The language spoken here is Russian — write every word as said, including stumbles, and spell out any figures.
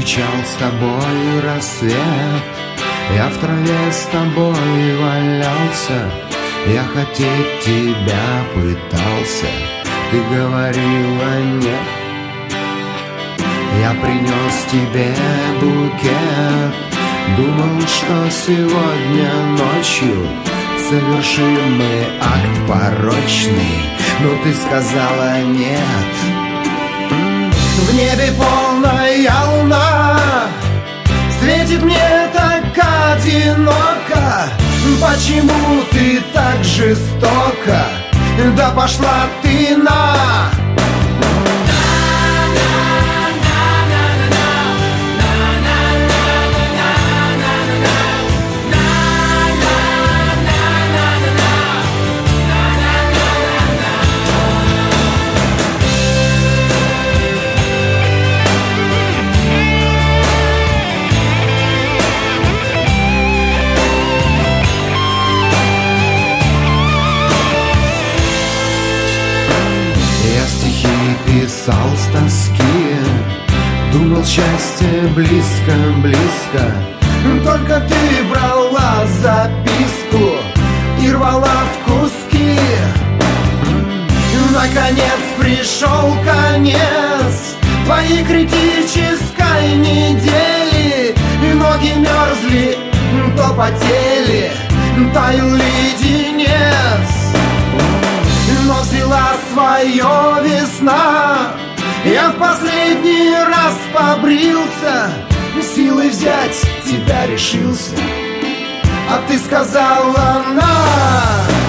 встречал с тобой рассвет, я в траве с тобой валялся, я хотеть тебя пытался, ты говорила нет. Я принес тебе букет, думал, что сегодня ночью совершим мы акт порочный, но ты сказала нет. В небе полная луна светит мне так одиноко. Почему ты так жестоко? Да пошла ты на... Писал с тоски, думал, счастье близко, близко. Только ты брала записку и рвала в куски. Наконец пришел конец твоей критической недели. Ноги мерзли, то потели, таял леденец. Но взяла свое весна, я в последний раз побрился, силой взять тебя решился, а ты сказала на...